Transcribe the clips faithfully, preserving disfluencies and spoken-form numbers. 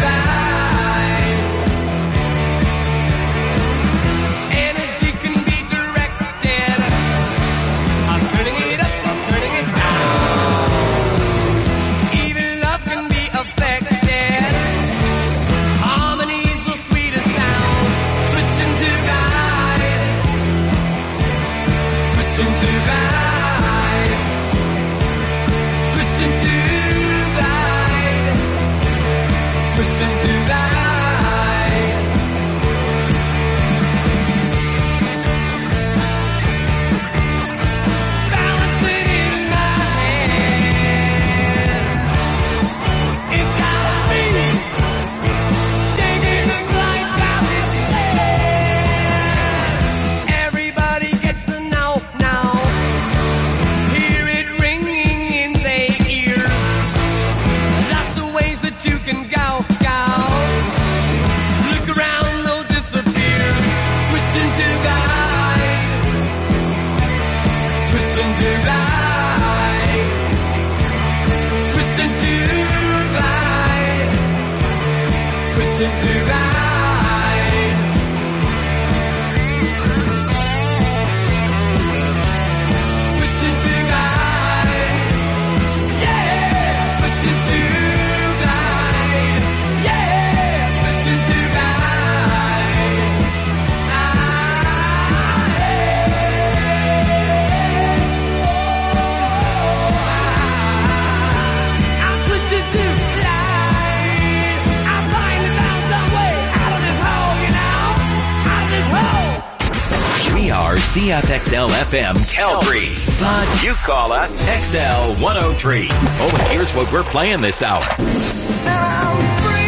C F X L F M Calgary, but you call us X L one oh three. Oh, and here's what we're playing this hour. I'm free.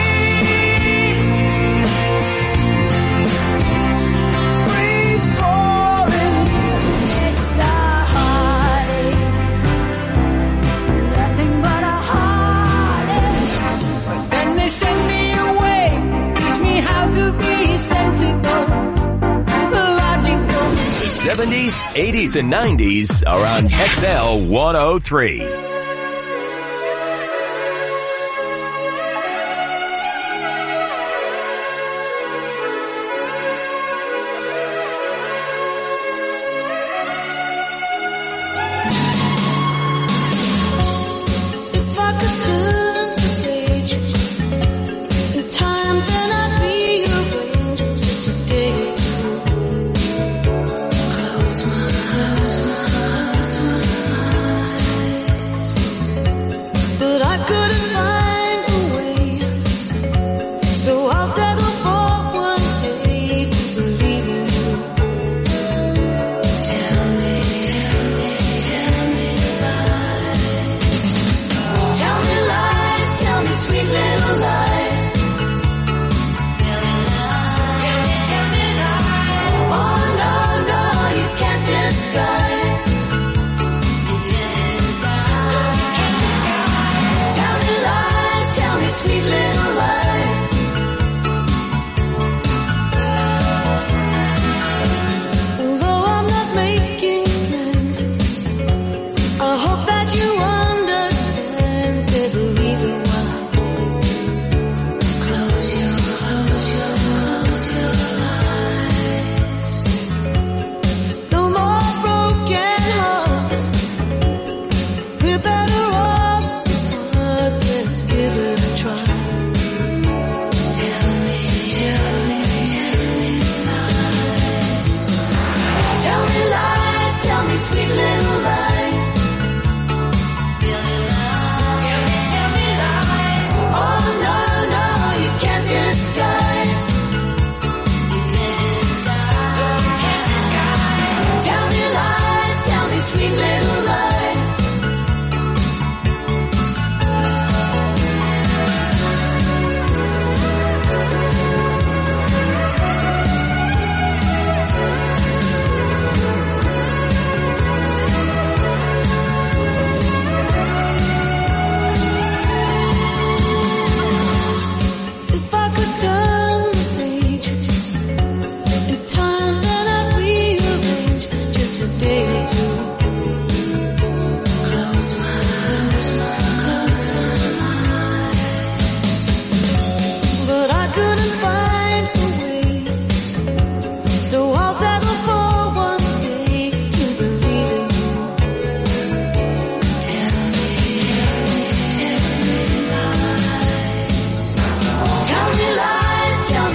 Free falling. It's a heartache. Nothing but a heartache. But then they send me away. Teach me how to be sensible. The seventies, eighties, and nineties are on X L one oh three. Close my eyes.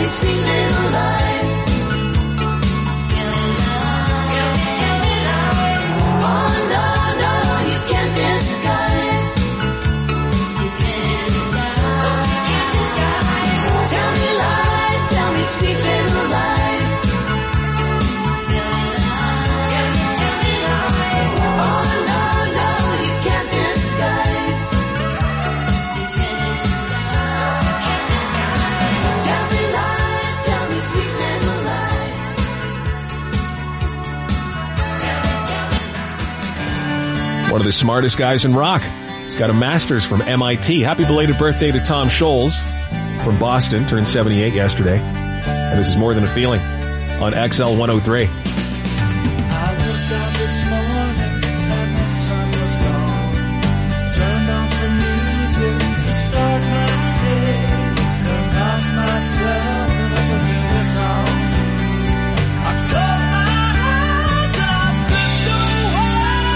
sweet little lies. Tell me lies. Oh no, no, you can't disguise. You can't disguise. Tell me lies, tell me sweet little lies. Tell me lies. Tell me, tell me lies. Oh no, no, you can't disguise. You can't disguise. Tell me lies, tell me sweet little lies. One of the smartest guys in rock. He's got a master's from M I T. Happy belated birthday to Tom Scholes from Boston. Turned seventy-eight yesterday. And this is More Than a Feeling on X L one oh three. I looked out this morning and the sun was gone. Turned on some music to start my day. And lost myself in a familiar song. I closed my eyes and I slipped away.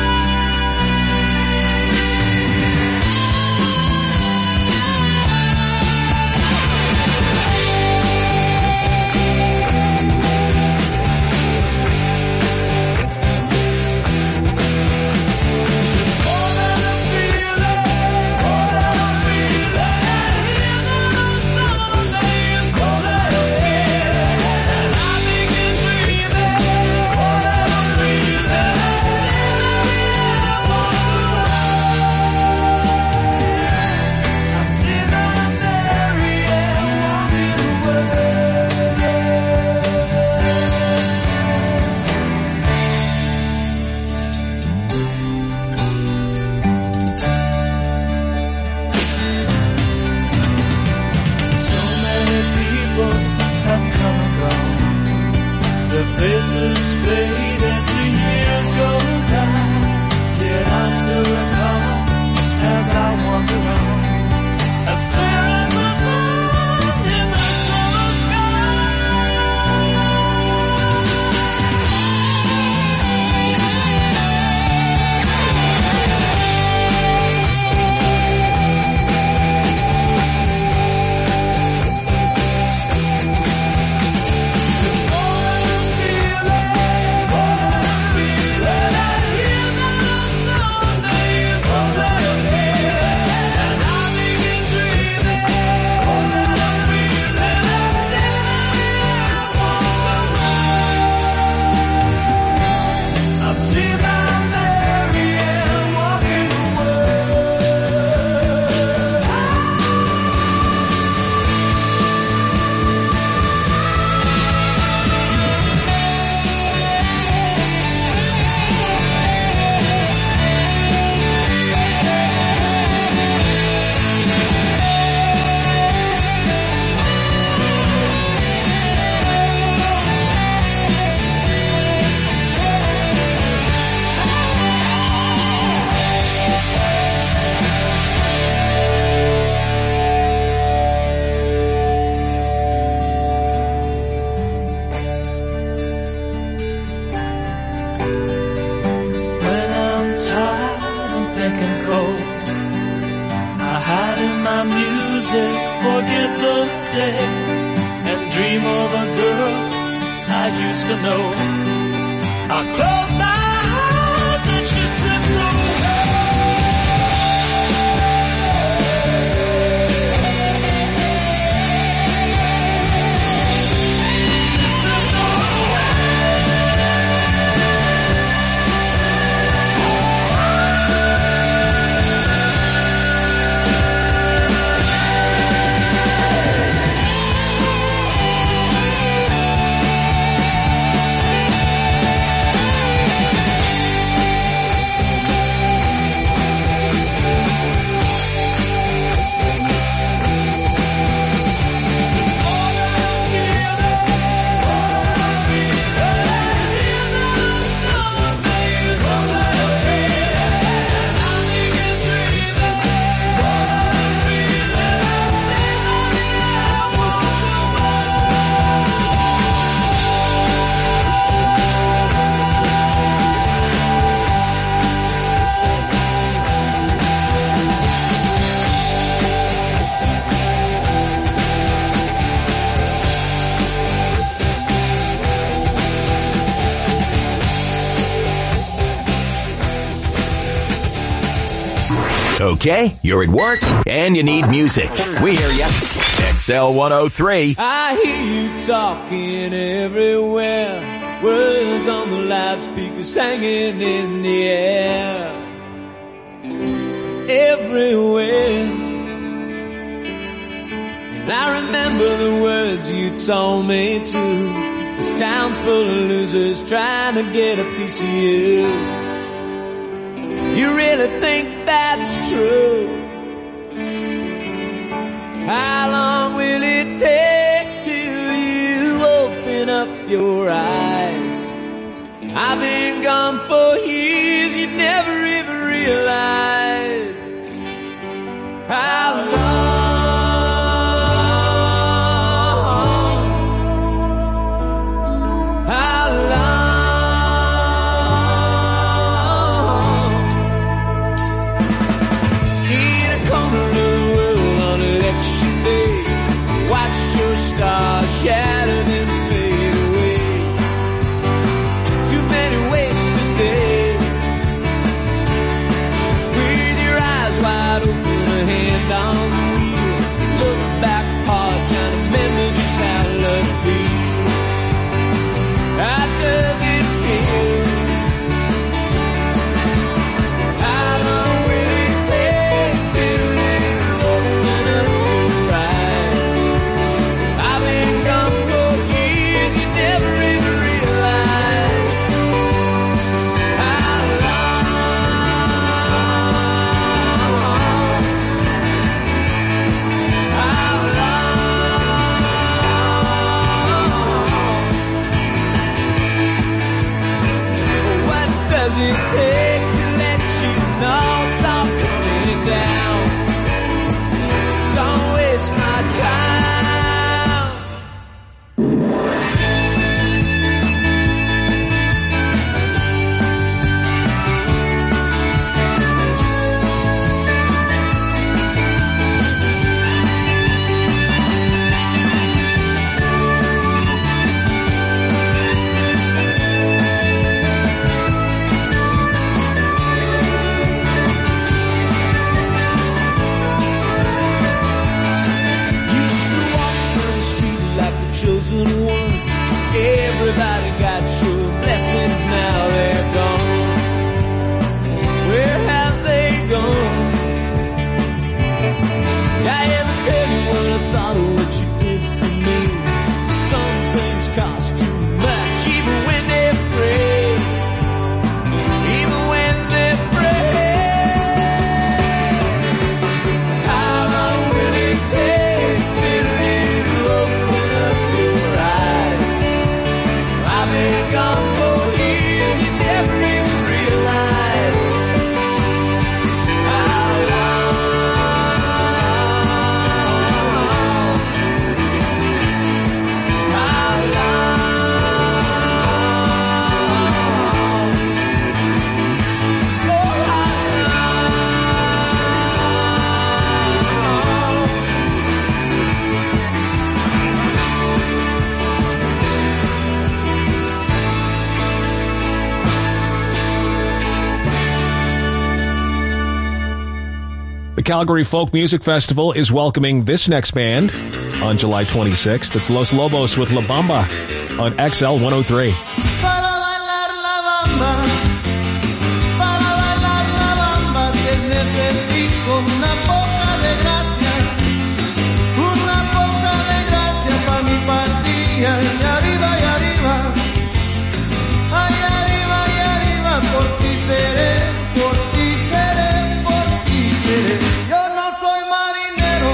Faces fade as the years go by, yet I still recall as I wander on, as clear as the sun in the summer forget the day and dream of a girl I used to know. I closed my eyes and she slipped away. okay? You're at work and you need music. We hear ya. X L one oh three. I hear you talking everywhere. Words on the loudspeakers hanging in the air. Everywhere. And I remember the words you told me too. This town's full of losers trying to get a piece of you. You really think that's true? How long will it take till you open up your eyes? I've been gone for years, you never even realized how long. How long? In a corner of the world on election day, watched your stars shatter then fade away. Too many wasted days. With your eyes wide open, a hand on the wheel. Look back hard, trying to remember just how love feels. How does it feel? How long will it take till you open up your eyes? I've been gone for years, you never even realized how long. How long? Does it take to let you know it's all coming down? Don't waste my time. Chosen one. Everybody got your blessings, now they're gone. Where have they gone? I ever tell you what I thought of what you did for me? Some things cost too much, even when they're free. Even when they're free. How long will it take till you open up your eyes? I've been gone for years, you never even realized how long. How long? Oh, how The Calgary Folk Music Festival is welcoming this next band on July twenty-sixth. It's Los Lobos with La Bamba on X L one oh three. Para bailar la bamba, para bailar la bamba, que necesito una poca de gracia, una poca de gracia pa' mi patria, y arriba y arriba, ay arriba y arriba, por ti seré, por ti seré, por ti seré. Yo no soy marinero,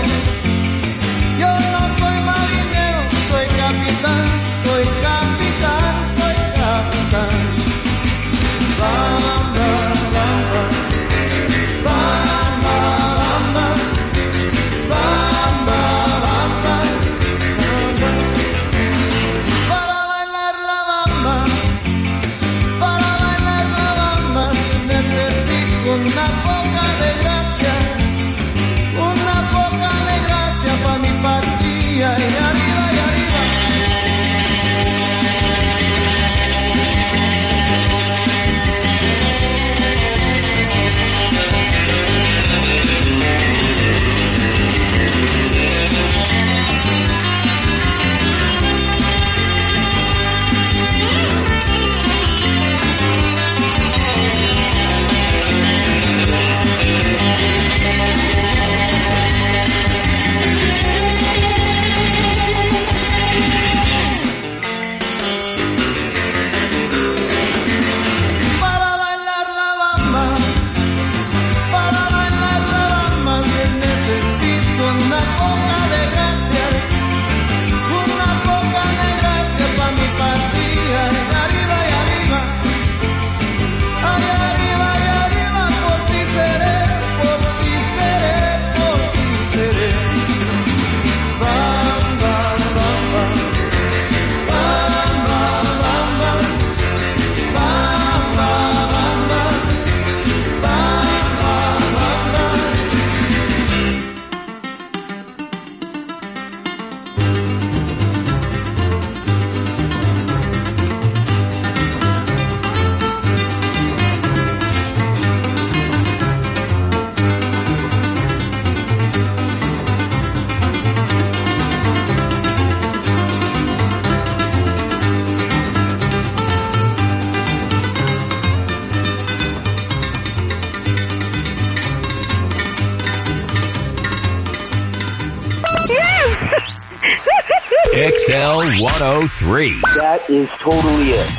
yo no soy marinero, soy capitán, soy capitán, soy X L one oh three. That is totally it.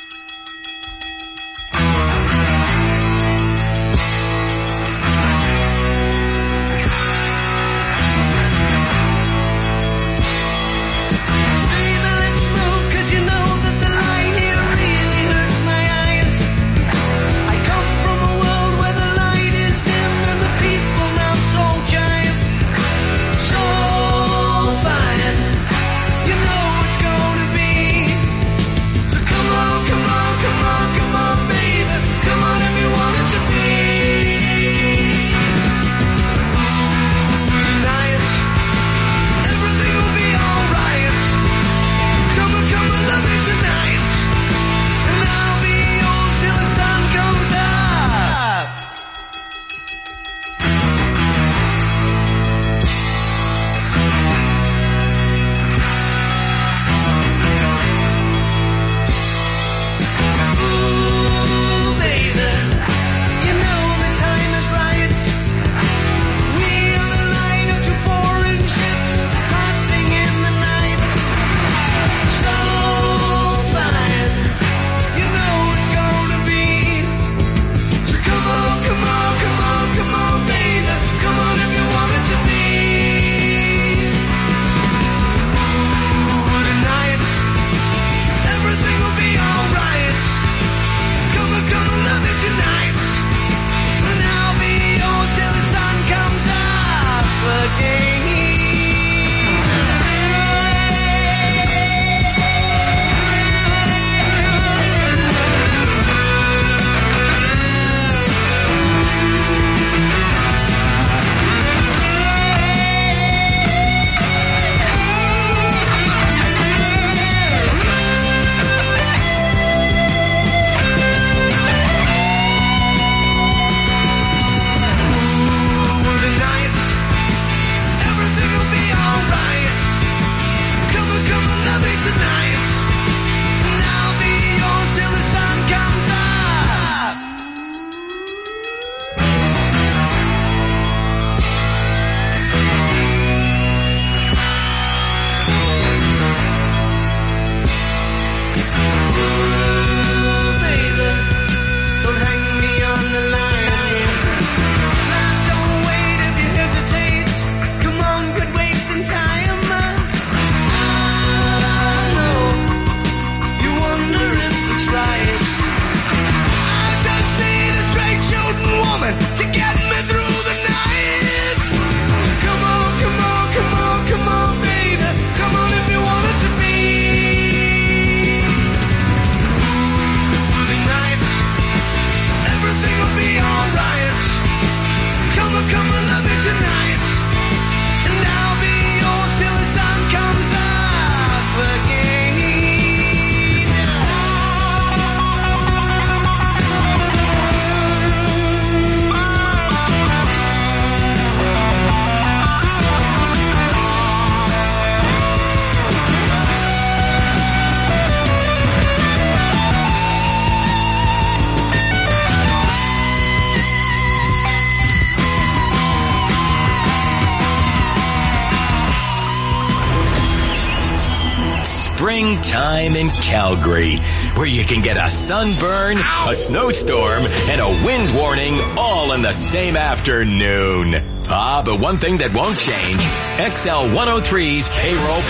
Springtime in Calgary, where you can get a sunburn, a snowstorm, and a wind warning all in the same afternoon. Ah, but one thing that won't change, X L one oh three's payroll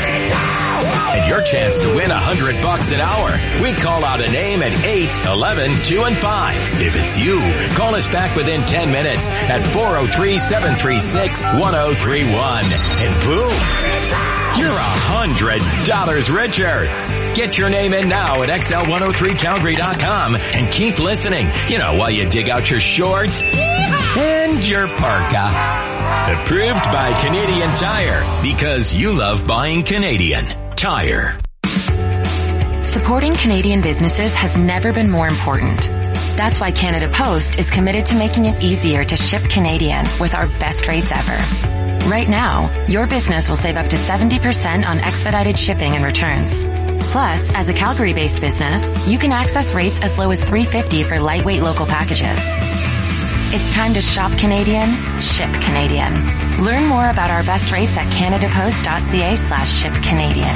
payout. And your chance to win a hundred bucks an hour. We call out a name at eight, eleven, two, and five. If it's you, call us back within ten minutes at four oh three, seven three six, one oh three one. And boom! You're a hundred dollars richer. Get your name in now at X L one oh three Calgary dot com and keep listening. You know, while you dig out your shorts and your parka. Approved by Canadian Tire, because you love buying Canadian Tire. Supporting Canadian businesses has never been more important. That's why Canada Post is committed to making it easier to ship Canadian with our best rates ever. Right now, your business will save up to seventy percent on expedited shipping and returns. Plus, as a Calgary-based business, you can access rates as low as three dollars and fifty cents for lightweight local packages. It's time to shop Canadian, ship Canadian. Learn more about our best rates at canadapost.ca slash ship Canadian.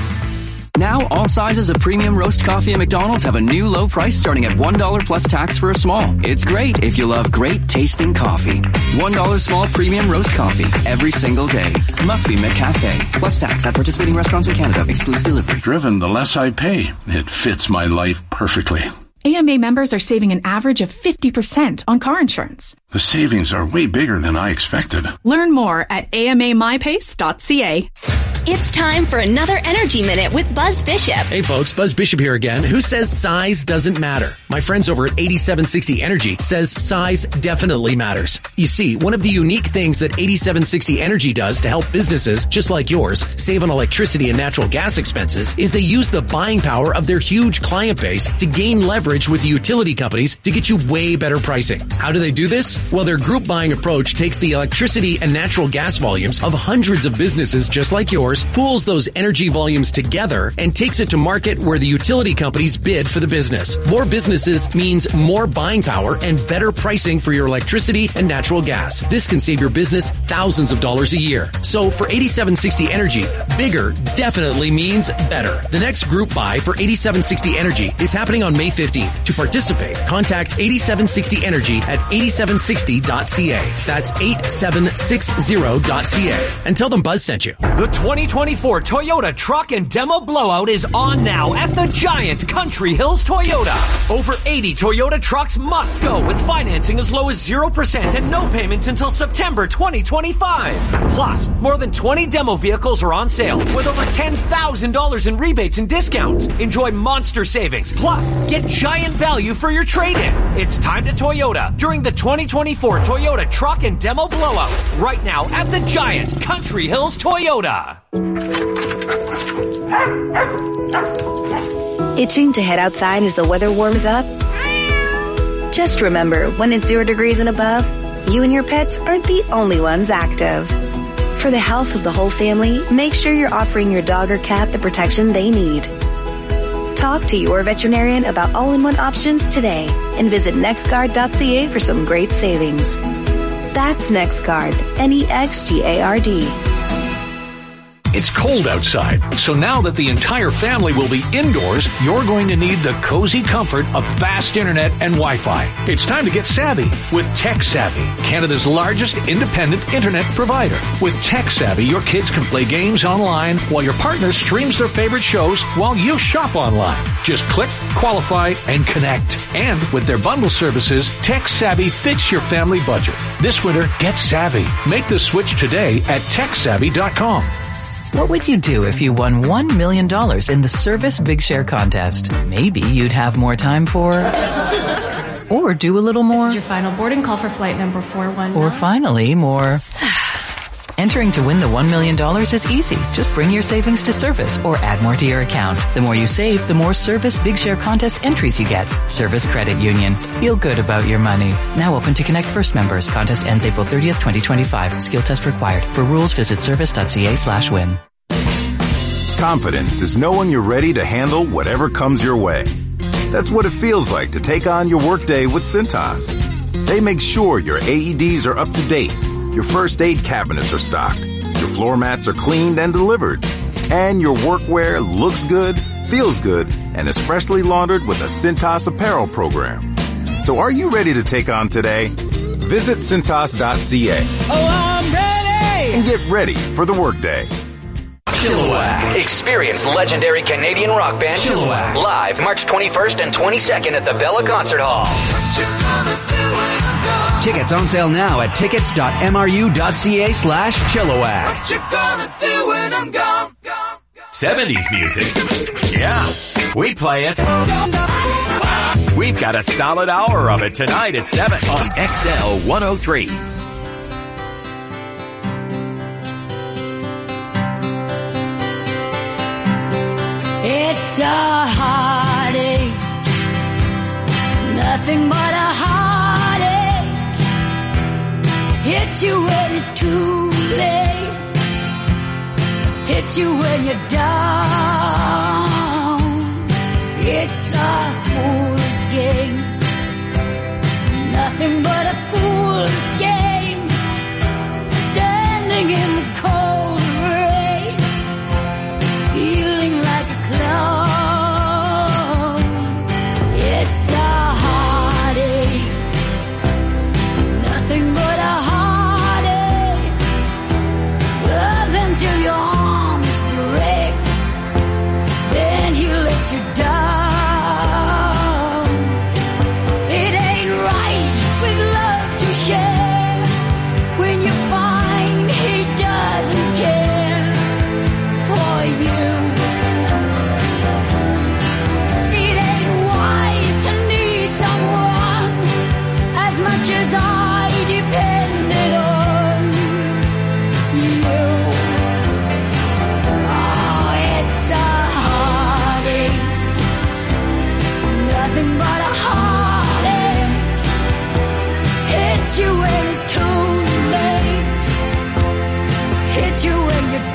Now, all sizes of premium roast coffee at McDonald's have a new low price starting at one dollar plus tax for a small. It's great if you love great tasting coffee. one dollar small premium roast coffee every single day. Must be McCafe. Plus tax at participating restaurants in Canada. Excludes delivery. Driven, the less I pay. It fits my life perfectly. A M A members are saving an average of fifty percent on car insurance. The savings are way bigger than I expected. Learn more at a m a my pace dot c a. It's time for another Energy Minute with Buzz Bishop. Hey folks, Buzz Bishop here again. Who says size doesn't matter? My friends over at eighty-seven sixty Energy says size definitely matters. You see, one of the unique things that eighty-seven sixty Energy does to help businesses just like yours save on electricity and natural gas expenses is they use the buying power of their huge client base to gain leverage with the utility companies to get you way better pricing. How do they do this? Well, their group buying approach takes the electricity and natural gas volumes of hundreds of businesses just like yours, pools those energy volumes together, and takes it to market where the utility companies bid for the business. More businesses means more buying power and better pricing for your electricity and natural gas. This can save your business thousands of dollars a year. So for eighty-seven sixty Energy, bigger definitely means better. The next group buy for eighty-seven sixty Energy is happening on May fifteenth. To participate, contact eighty-seven sixty Energy at eighty-seven sixty dot c a. That's eighty-seven sixty dot c a. And tell them Buzz sent you. The twenty twenty-four Toyota Truck and Demo Blowout is on now at the giant Country Hills Toyota. Over eighty Toyota trucks must go with financing as low as zero percent and no payments until September twenty twenty-five. Plus, more than twenty demo vehicles are on sale with over ten thousand dollars in rebates and discounts. Enjoy monster savings. Plus, get giant value for your trade-in. It's time to Toyota during the twenty twenty-four Toyota Truck and Demo Blowout. Right now at the giant Country Hills Toyota. Itching to head outside as the weather warms up? Just remember, when it's zero degrees and above, you and your pets aren't the only ones active. For the health of the whole family, make sure you're offering your dog or cat the protection they need. Talk to your veterinarian about all-in-one options today and visit nextguard dot c a for some great savings. That's NextGuard, N E X G A R D. It's cold outside, so now that the entire family will be indoors, you're going to need the cozy comfort of fast internet and Wi-Fi. It's time to get savvy with TechSavvy, Canada's largest independent internet provider. With TechSavvy, your kids can play games online while your partner streams their favorite shows while you shop online. Just click, qualify, and connect. And with their bundle services, TechSavvy fits your family budget. This winter, get savvy. Make the switch today at tech savvy dot com. What would you do if you won one million dollars in the Service Big Share contest? Maybe you'd have more time for... or do a little more. This is your final boarding call for flight number four one nine. Or finally, more... Entering to win the one million dollars is easy. Just bring your savings to Service or add more to your account. The more you save, the more Service Big Share contest entries you get. Service Credit Union. Feel good about your money. Now open to Connect First members. Contest ends April thirtieth, twenty twenty-five. Skill test required. For rules, visit service dot c a slash win. Confidence is knowing you're ready to handle whatever comes your way. That's what it feels like to take on your workday with Cintas. They make sure your A E Ds are up to date, your first aid cabinets are stocked, your floor mats are cleaned and delivered, and your workwear looks good, feels good, and is freshly laundered with a Cintas apparel program. So are you ready to take on today? Visit cintas dot c a. Oh, I'm ready! And get ready for the workday. Chilliwack. Experience legendary Canadian rock band Chilliwack live March twenty-first and twenty-second at the Bella Concert Hall. Tickets on sale now at tickets dot m r u dot c a slash Chilliwack. What you gonna do when I'm gone? gone, gone. seventies music? Yeah, we play it. We've got a solid hour of it tonight at seven on X L one oh three. It's a heartache, nothing but a heartache. Hits you when it's too late, hits you when you're down. It's a fool's game, nothing but a fool's fool's game, standing in the cold rain, feeling like a clown. It's a heartache, nothing but a heartache. Love him till your arms break, then he lets you down. It ain't right with love to share when you find he doesn't care for you. It ain't wise to need someone as much as I depended on you. Oh, it's a heartache, nothing but a heartache. Hits you when it's too late, hits you when you're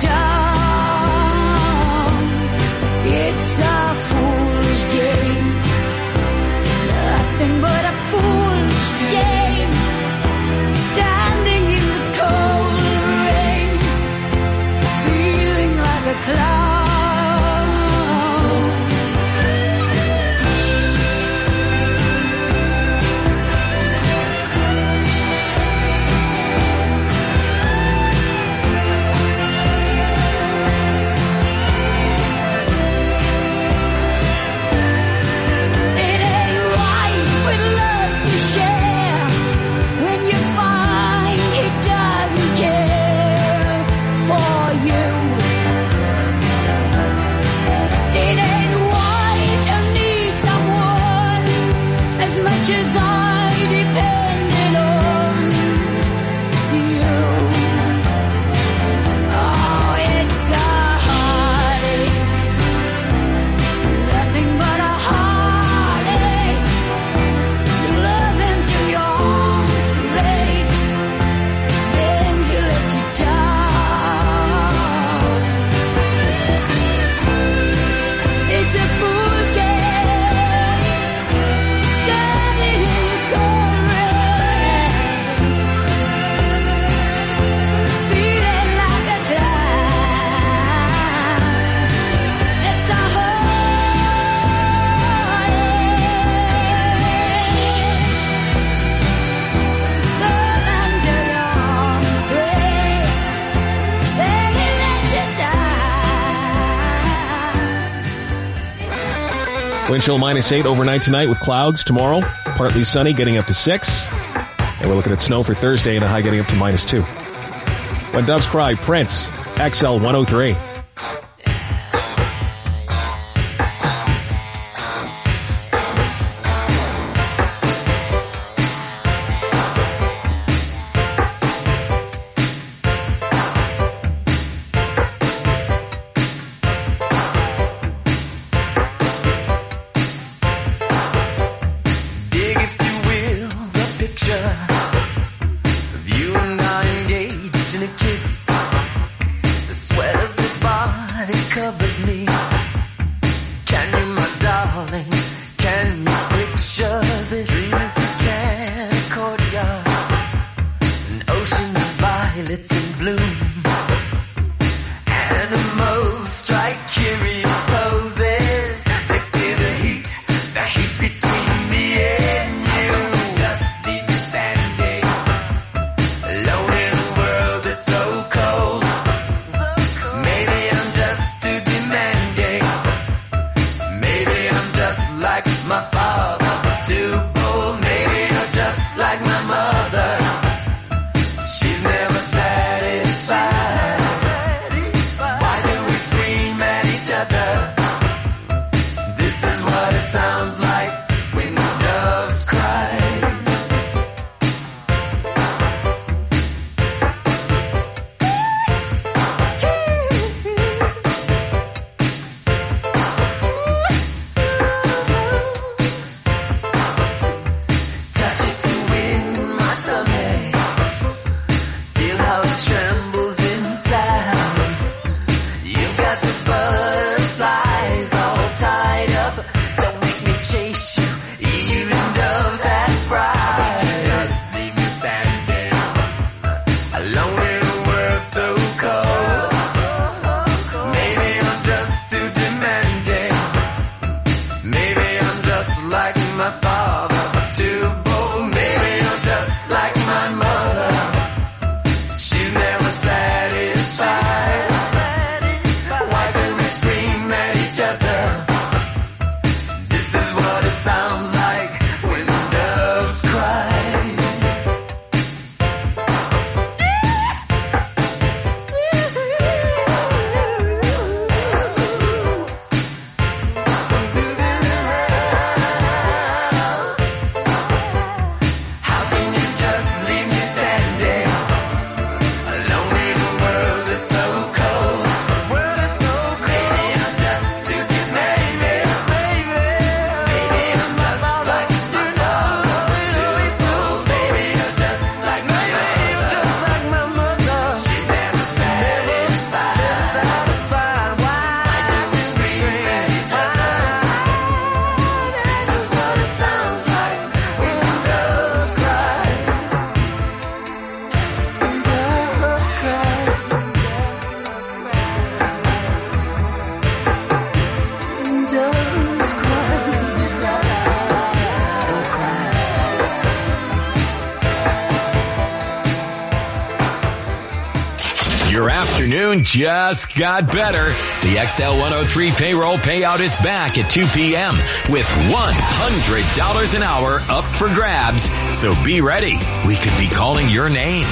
down. It's a fool's game, nothing but a fool's game, standing in the cold rain, feeling like a clown. It ain't right with love to share when you find he doesn't care for you. It ain't wise to need someone as much as I depended on you. Oh, it's a heartache, nothing but a heartache. You love him till your arms break, then he lets you down. It's a fool's game, standing in the cold rain, feeling like a clown. It's a heartache, love until your arms break, then he lets you down. Wind chill minus eight overnight tonight with clouds. Tomorrow, partly sunny, getting up to six. And we're looking at snow for Thursday and a high getting up to minus two. When Doves Cry, Prince, X L one oh three. Dig, if you will, the picture of you and I engaged in a kiss. The sweat of your body afternoon just got better. The X L one oh three payroll payout is back at two p.m. with one hundred dollars an hour up for grabs. So be ready. We could be calling your name.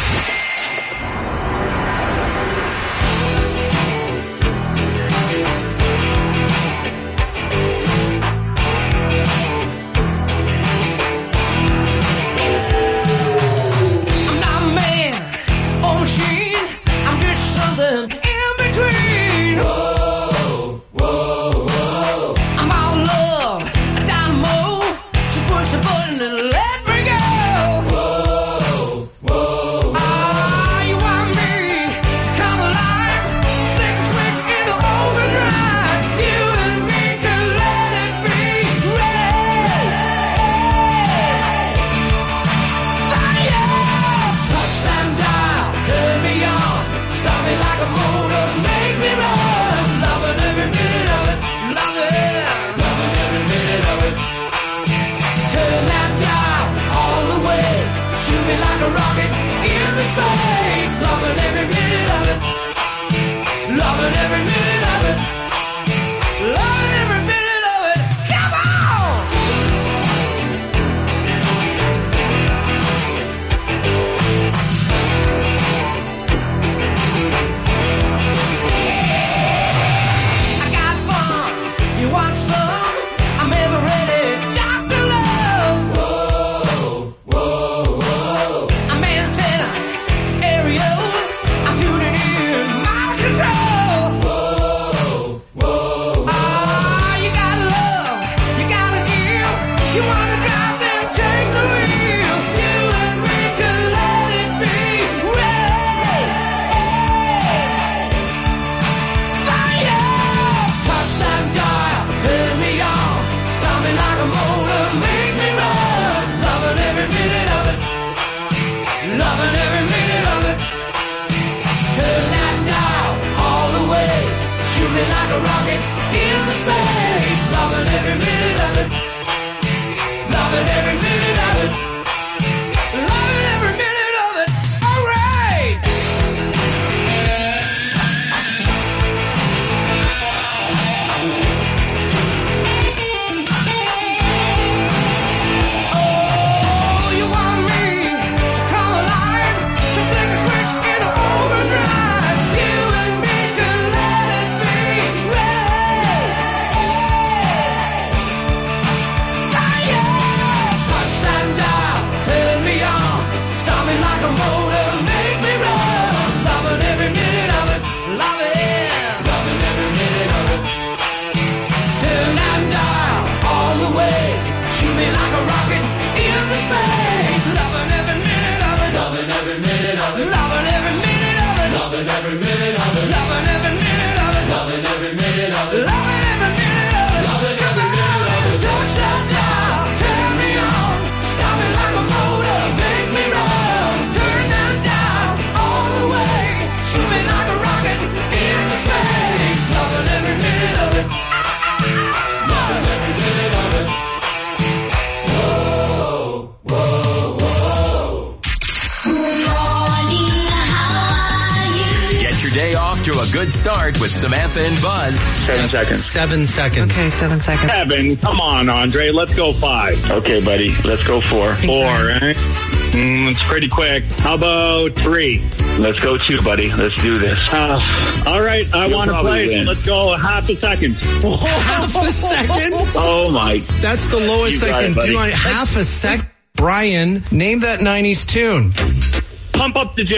Good start with Samantha and Buzz. Seven seconds. Seven seconds. Okay, seven seconds. Seven. Come on, Andre. Let's go five. Okay, buddy. Let's go four. Four, right? Mm, it's pretty quick. How about three? Let's go two, buddy. Let's do this. Uh, all right. I want to play. Win. Let's go half a second. Oh, half a second? Oh, my. That's the lowest I can it, do on half a second. Brian, name that nineties tune. Pump up the jam.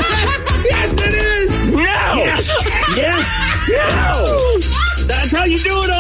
Yes, it is. No. Yes. Yes. No. That's how you do it,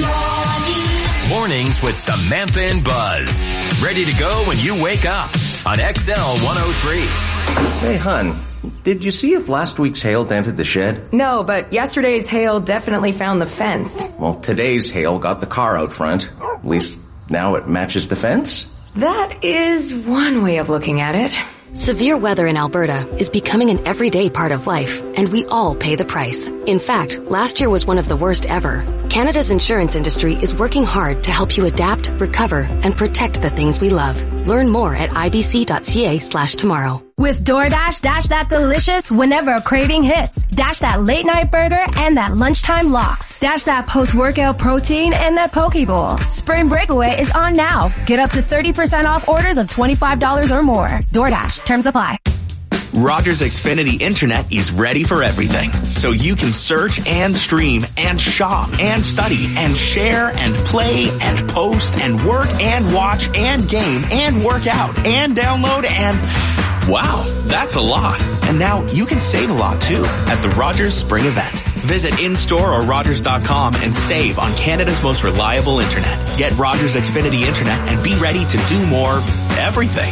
Andre. Mornings with Samantha and Buzz. Ready to go when you wake up on X L one oh three. Hey, hun. Did you see if last week's hail dented the shed? No, but yesterday's hail definitely found the fence. Well, today's hail got the car out front. At least now it matches the fence. That is one way of looking at it. Severe weather in Alberta is becoming an everyday part of life, and we all pay the price. In fact, last year was one of the worst ever. Canada's insurance industry is working hard to help you adapt, recover, and protect the things we love. Learn more at ibc.ca slash tomorrow. With DoorDash, dash that delicious whenever a craving hits. Dash that late night burger and that lunchtime lox. Dash that post-workout protein and that poke bowl. Spring Breakaway is on now. Get up to thirty percent off orders of twenty-five dollars or more. DoorDash. Terms apply. Rogers Xfinity Internet is ready for everything, so you can search and stream and shop and study and share and play and post and work and watch and game and work out and download and... Wow, that's a lot. And now you can save a lot too at the Rogers Spring Event. Visit in-store or Rogers dot com and save on Canada's most reliable internet. Get Rogers Xfinity Internet and be ready to do more everything.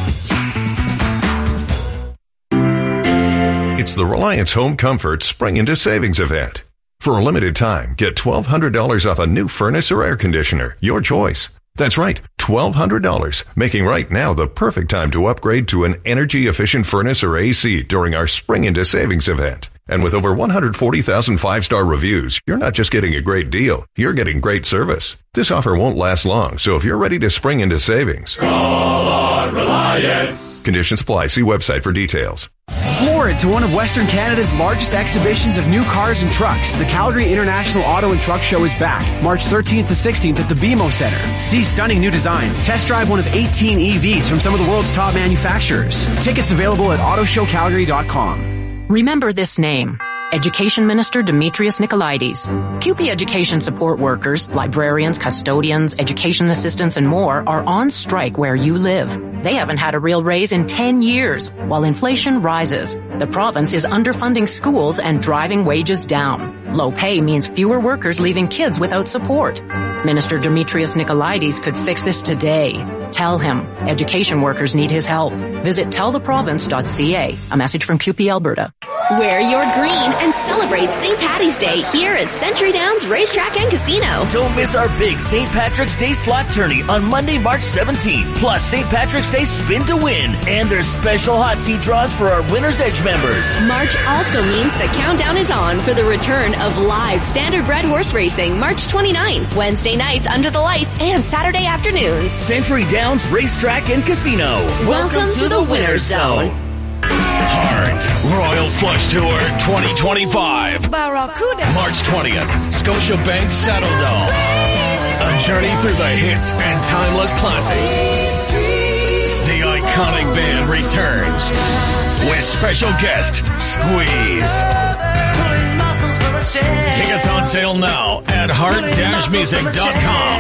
It's the Reliance Home Comfort Spring into Savings Event. For a limited time, get twelve hundred dollars off a new furnace or air conditioner, your choice. That's right, twelve hundred dollars, making right now the perfect time to upgrade to an energy-efficient furnace or A C during our Spring into Savings Event. And with over one hundred forty thousand five-star reviews, you're not just getting a great deal, you're getting great service. This offer won't last long, so if you're ready to spring into savings, call on Reliance. Conditions apply. See website for details. Forward to one of Western Canada's largest exhibitions of new cars and trucks. The Calgary International Auto and Truck Show is back, March thirteenth to sixteenth at the B M O Center. See stunning new designs. Test drive one of eighteen E Vs from some of the world's top manufacturers. Tickets available at auto show calgary dot com. Remember this name. Education Minister Demetrius Nicolaides. C U P E education support workers, librarians, custodians, education assistants, and more are on strike where you live. They haven't had a real raise in ten years, while inflation rises. The province is underfunding schools and driving wages down. Low pay means fewer workers leaving kids without support. Minister Demetrius Nicolaides could fix this today. Tell him. Education workers need his help. Visit tell the province dot c a. A message from C U P E Alberta. Wear your green and celebrate Saint Paddy's Day here at Century Downs Racetrack and Casino. Don't miss our big Saint Patrick's Day slot tourney on Monday, March seventeenth. Plus Saint Patrick's Day spin to win. And there's special hot seat draws for our Winner's Edge members. March also means the countdown is on for the return of live standardbred horse racing March twenty-ninth, Wednesday nights under the lights and Saturday afternoons. Century Downs Racetrack and Casino. Welcome, Welcome to, to the Winner's Zone. Zone. Heart Royal Flush Tour twenty twenty-five. Barracuda. March twentieth, Scotiabank Saddle Dome. A journey through the hits and timeless classics. The iconic band returns with special guest Squeeze. Tickets on sale now at heart dash music dot com.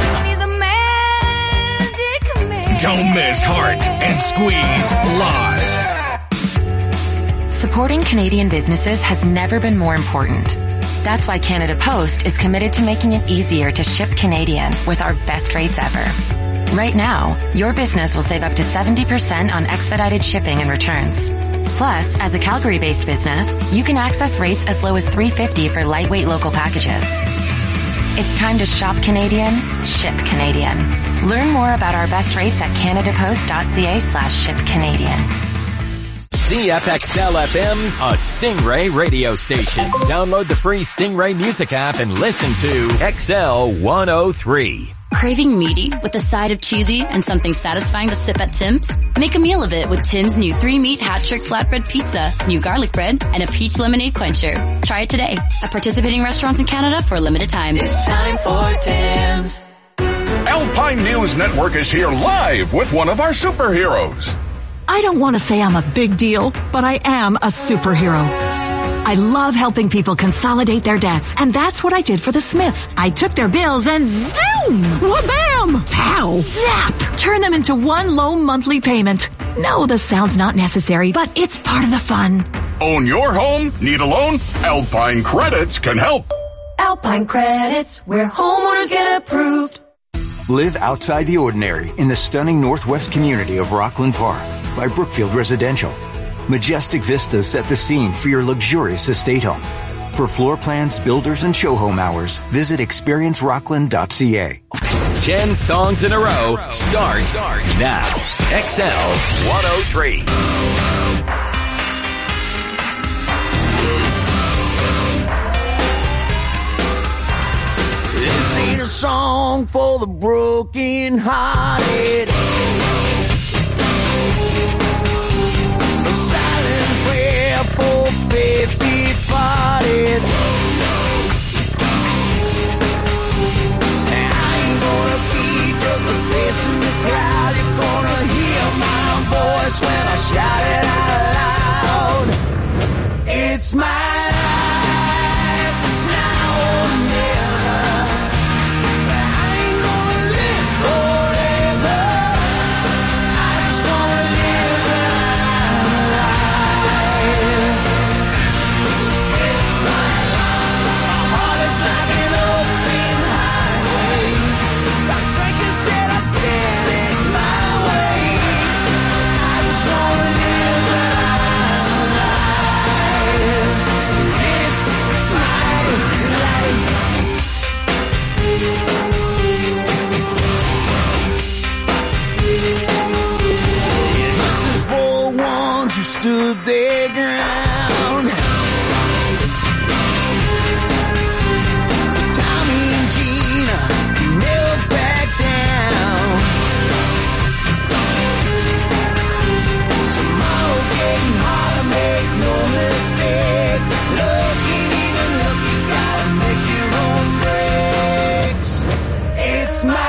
Don't miss Heart and Squeeze live. Supporting Canadian businesses has never been more important. That's why Canada Post is committed to making it easier to ship Canadian with our best rates ever. Right now, your business will save up to seventy percent on expedited shipping and returns. Plus, as a Calgary-based business, you can access rates as low as three dollars and fifty cents for lightweight local packages. It's time to shop Canadian, ship Canadian. Learn more about our best rates at canadapost dot c a slash ship Canadian. C F X L F M, a Stingray radio station. Download the free Stingray music app and listen to X L one oh three. Craving meaty with a side of cheesy and something satisfying to sip at Tim's? Make a meal of it with Tim's new three-meat hat-trick flatbread pizza, new garlic bread, and a peach lemonade quencher. Try it today at participating restaurants in Canada for a limited time. It's time for Tim's. Alpine News Network is here live with one of our superheroes. I don't want to say I'm a big deal, but I am a superhero. I love helping people consolidate their debts, and that's what I did for the Smiths. I took their bills and zoom! Wha-bam! Pow! Zap! Turn them into one low monthly payment. No, the sound's not necessary, but it's part of the fun. Own your home? Need a loan? Alpine Credits can help. Alpine Credits, where homeowners get approved. Live outside the ordinary in the stunning northwest community of Rockland Park by Brookfield Residential. Majestic vistas set the scene for your luxurious estate home. For floor plans, builders, and show home hours, visit experience rockland dot c a. Ten songs in a row start now. X L one oh three. This song for the broken hearted. A silent prayer for faith departed. And I ain't gonna be just a face in the crowd. You're gonna hear my voice when I shout it out loud. It's my stood their ground. Tommy and Gina never back down. Tomorrow's getting harder, make no mistake. Looking even look, you gotta make your own breaks. It's my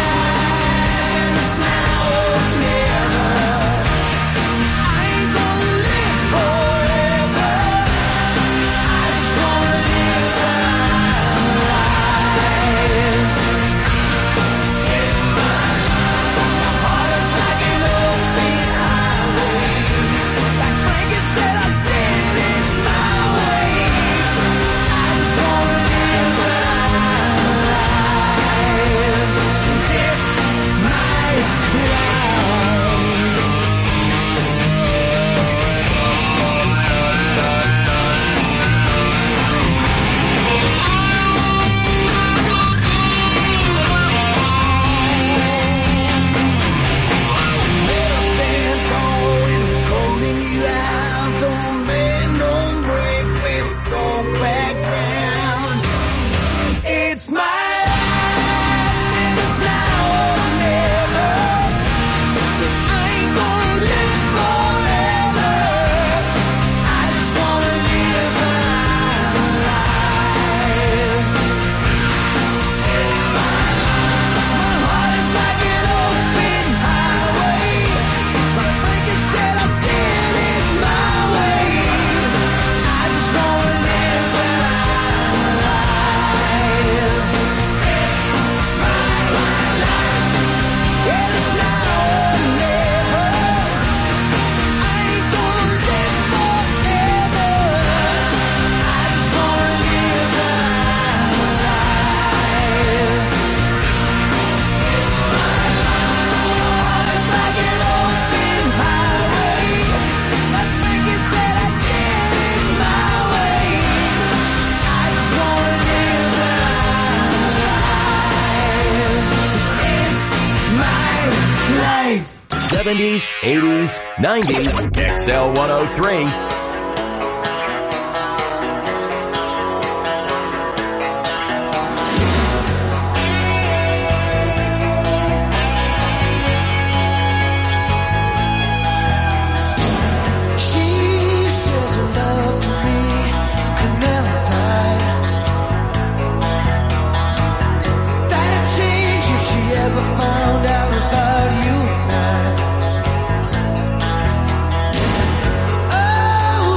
seventies, eighties, nineties, X L one oh three. Oh,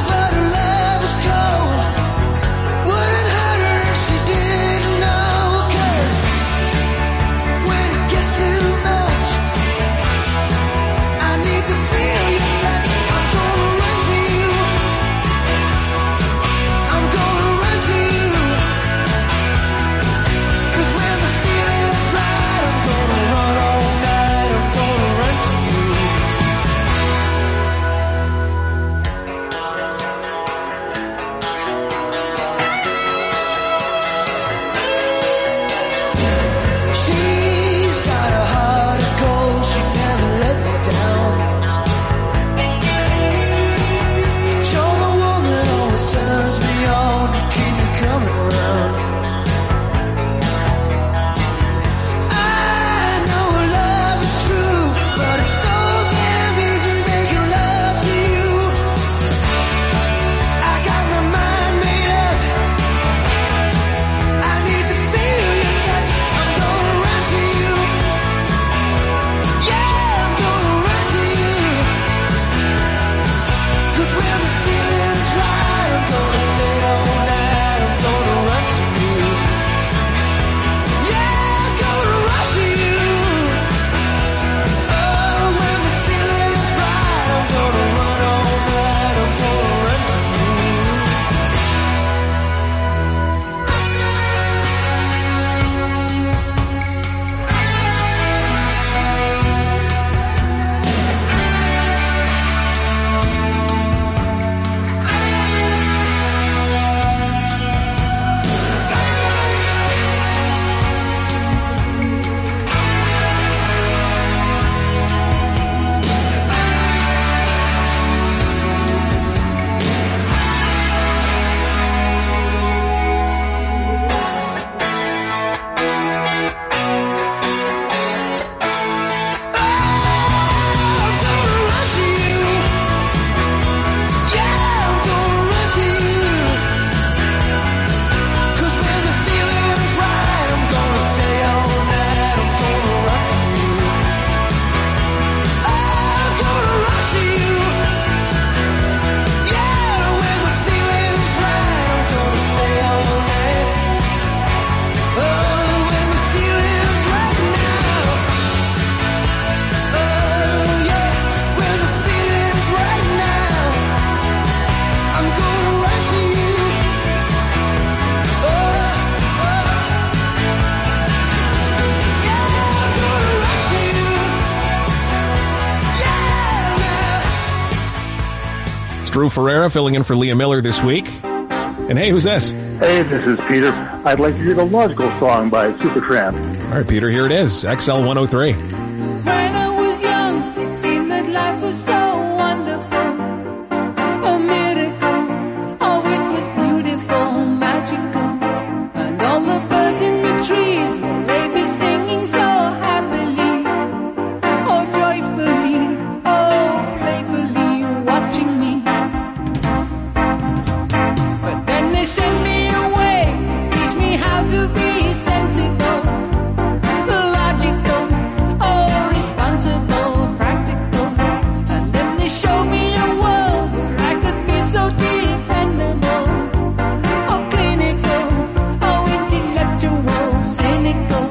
Drew Ferreira filling in for Leah Miller this week. And hey, who's this? Hey, this is Peter. I'd like to hear the Logical Song by Supertramp. All right, Peter, here it is. X L one oh three. When I was young, it seemed that life was so wonderful. A miracle. Oh, it was beautiful, magical. And all the birds in the trees, well, they be singing so happily. Oh, joyfully. Oh, playfully watching me. But then they sent me away, teach me how to be sensible, logical, oh, responsible, practical. And then they showed me a world where I could be so dependable, oh, clinical, oh, intellectual, cynical.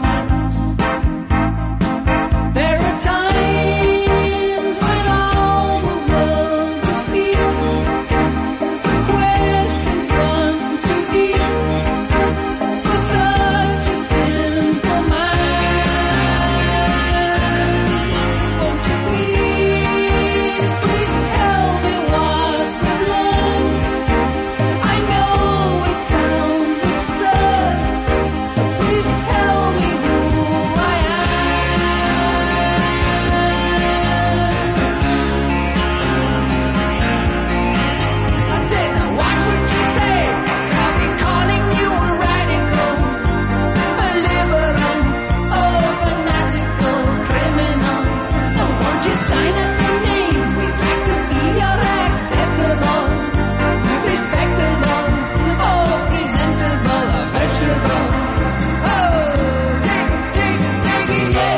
There are times when all the world's asleep, the questions run too deep for such a simple mind. Won't you please, please tell me what I've learned? I know it sounds absurd, but please tell me who I am. I said, now what would you say? I'll be calling you a radical, a liberal, oh, fanatical, criminal. Oh, won't you sign up your name? We'd like to be your acceptable, respectable, oh, presentable, a vegetable. Oh, take, take, take it, yeah.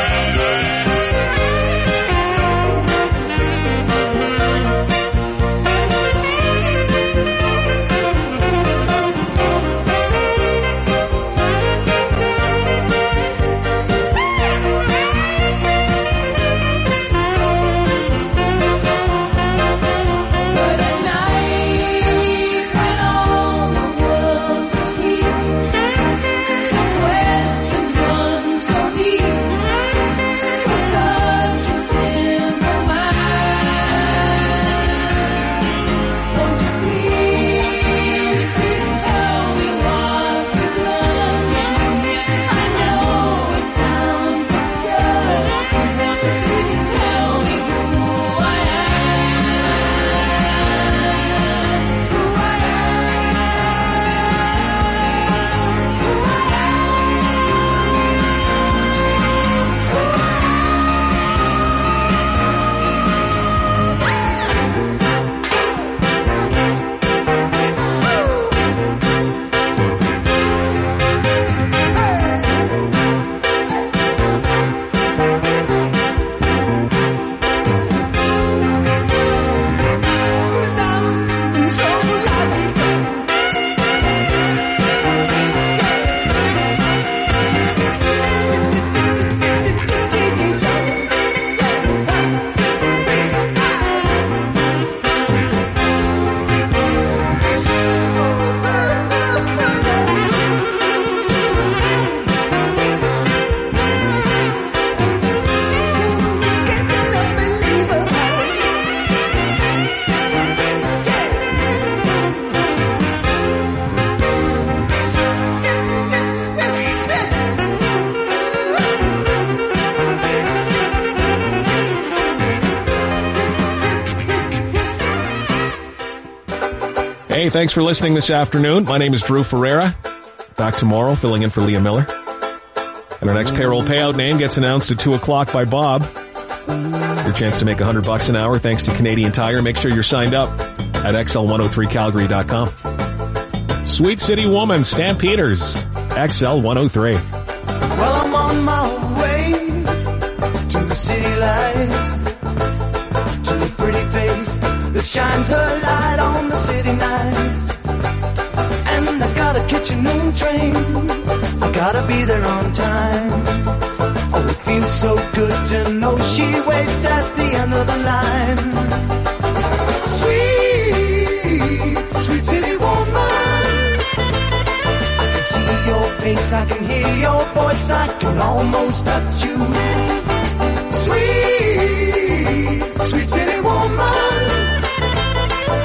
But at night, when all the world's asleep, the questions run so deep for such a simple mind. Won't you please, please tell me what we've learned? I know it sounds absurd, but please tell me who I am. Who I am so logical. Hey, thanks for listening this afternoon. My name is Drew Ferreira. Back tomorrow, filling in for Leah Miller. And our next payroll payout name gets announced at two o'clock by Bob. Your chance to make one hundred bucks an hour thanks to Canadian Tire. Make sure you're signed up at X L one oh three Calgary dot com. Sweet City Woman, Stampeders, X L one oh three. Well, I'm on my way to the city lights, to the pretty face that shines her light on the city nights. And I gotta catch a noon train, I gotta be there on time. Oh, it feels so good to know she waits at the end of the line. Sweet, sweet city woman, I can see your face, I can hear your voice, I can almost touch you. Sweet, sweet city woman,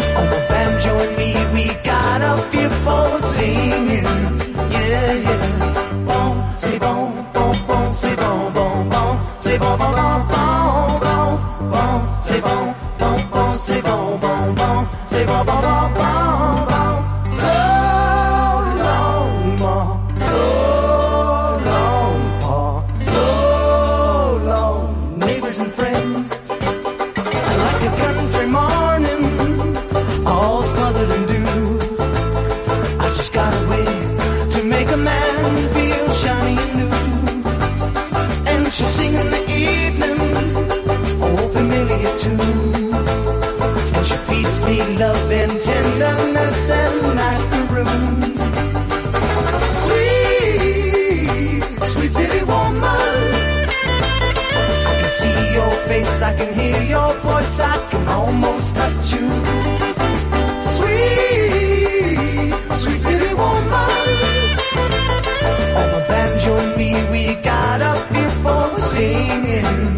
singing. Yeah, yeah. Bon, c'est bon, bon, bon, c'est bon, bon, bon, c'est bon, bon, bon, bon, bon, bon, c'est bon, bon, bon, c'est bon, bon, bon, c'est bon, bon, bon, bon, bon. So long, Paul, so long, Paul, so long. Neighbors and friends, like a country morning, all smothered in dew. I just got a way to make a man feel shiny and new. And she'll sing in the evening, oh, familiar tunes. And she feeds me love and tenderness and macaroons. Sweet, sweet city woman, I can see your face, I can hear your voice, I can almost touch you. Sweet, sweet city woman, on the banjo and me, we got up here for singing.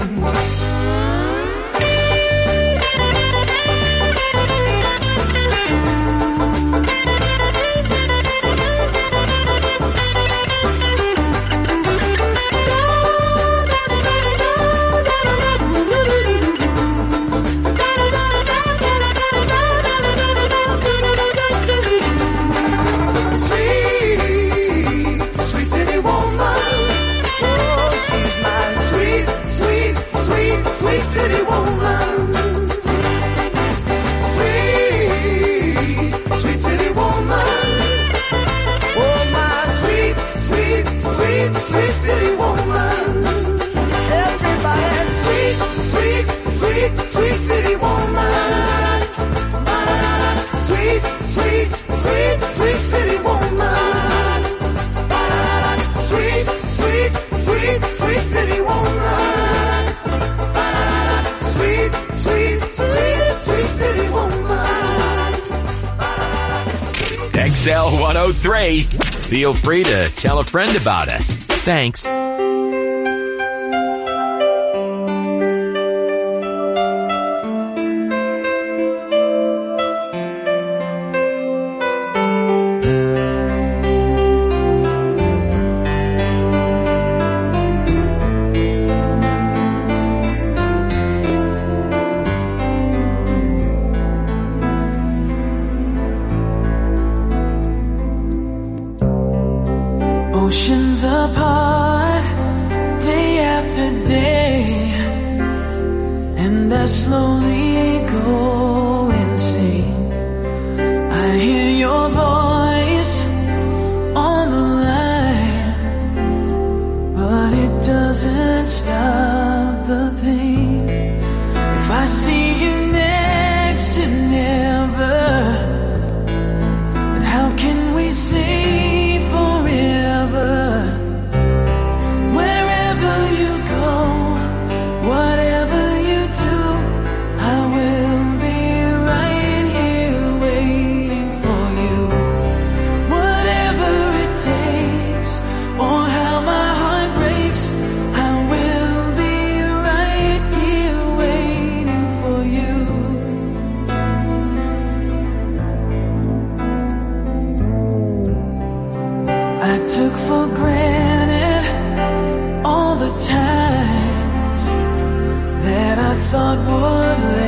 City woman, sweet, sweet city woman, oh my sweet, sweet, sweet, sweet city woman. Everybody, sweet, sweet, sweet, sweet city woman. Sweet, sweet, sweet, sweet city woman. Sweet, sweet, sweet, sweet city woman. Sweet, sweet, sweet, sweet city woman. X L one oh three. Feel free to tell a friend about us. Thanks. Oceans apart, day after day, and I slowly go insane. I hear your voice on the line, but it doesn't stop the pain. If I see you next to never, then how can we say forever? Wherever you go, whatever you do, I will be right here waiting for you. Whatever it takes, or how my heart breaks, I will be right here waiting for you. I took for granted all the times that I thought would last.